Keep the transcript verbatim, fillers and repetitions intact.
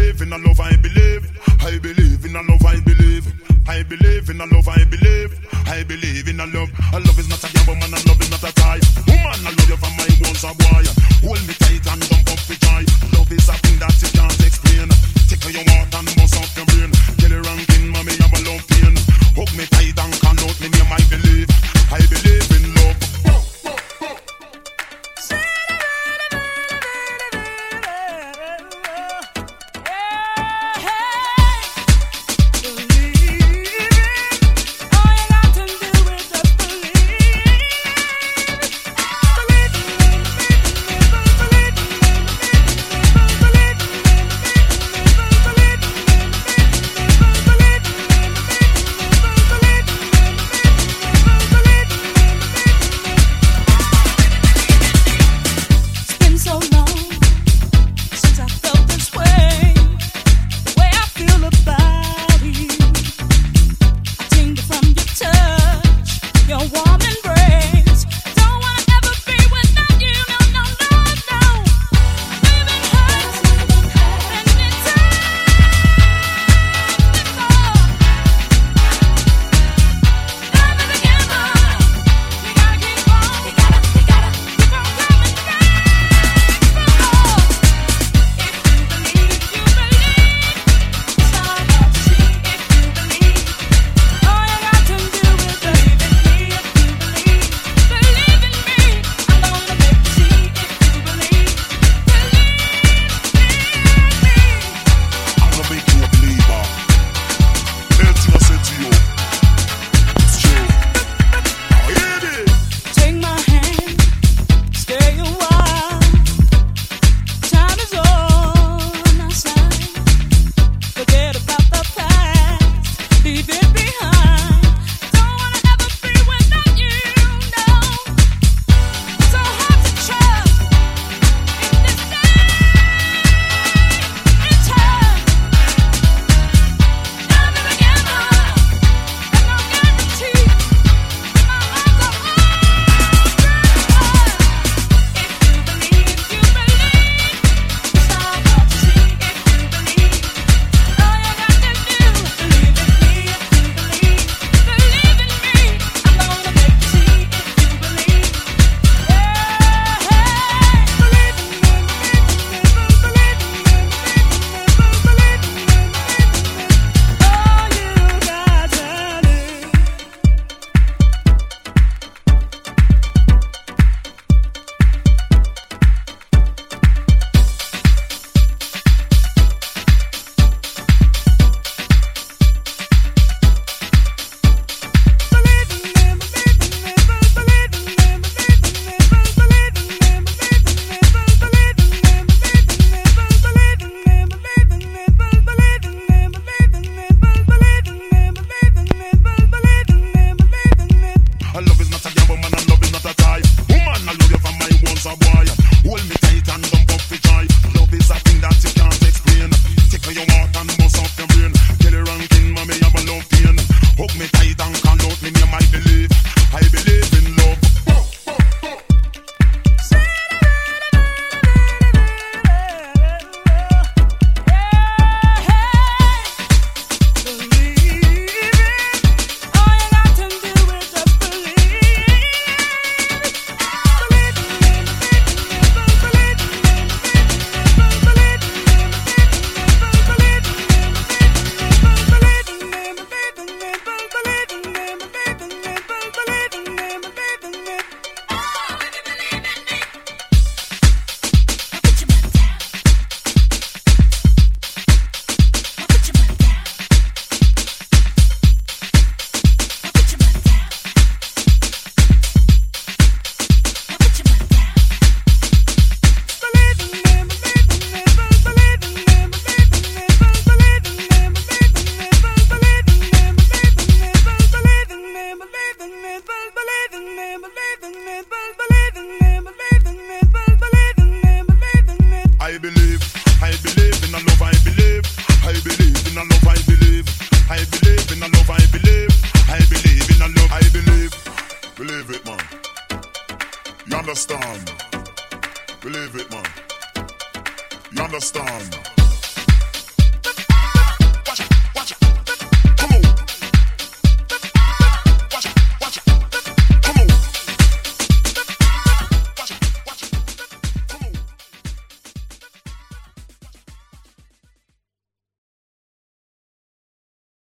believe in a love, I believe. I believe in a love, I believe. I believe in a love, I believe. I believe in a love. A love is not a gamble, man, and love is not a tie. Woman, I love you from my bones, a boy. Hold me tight and don't pump me joy. Love is a thing that you can't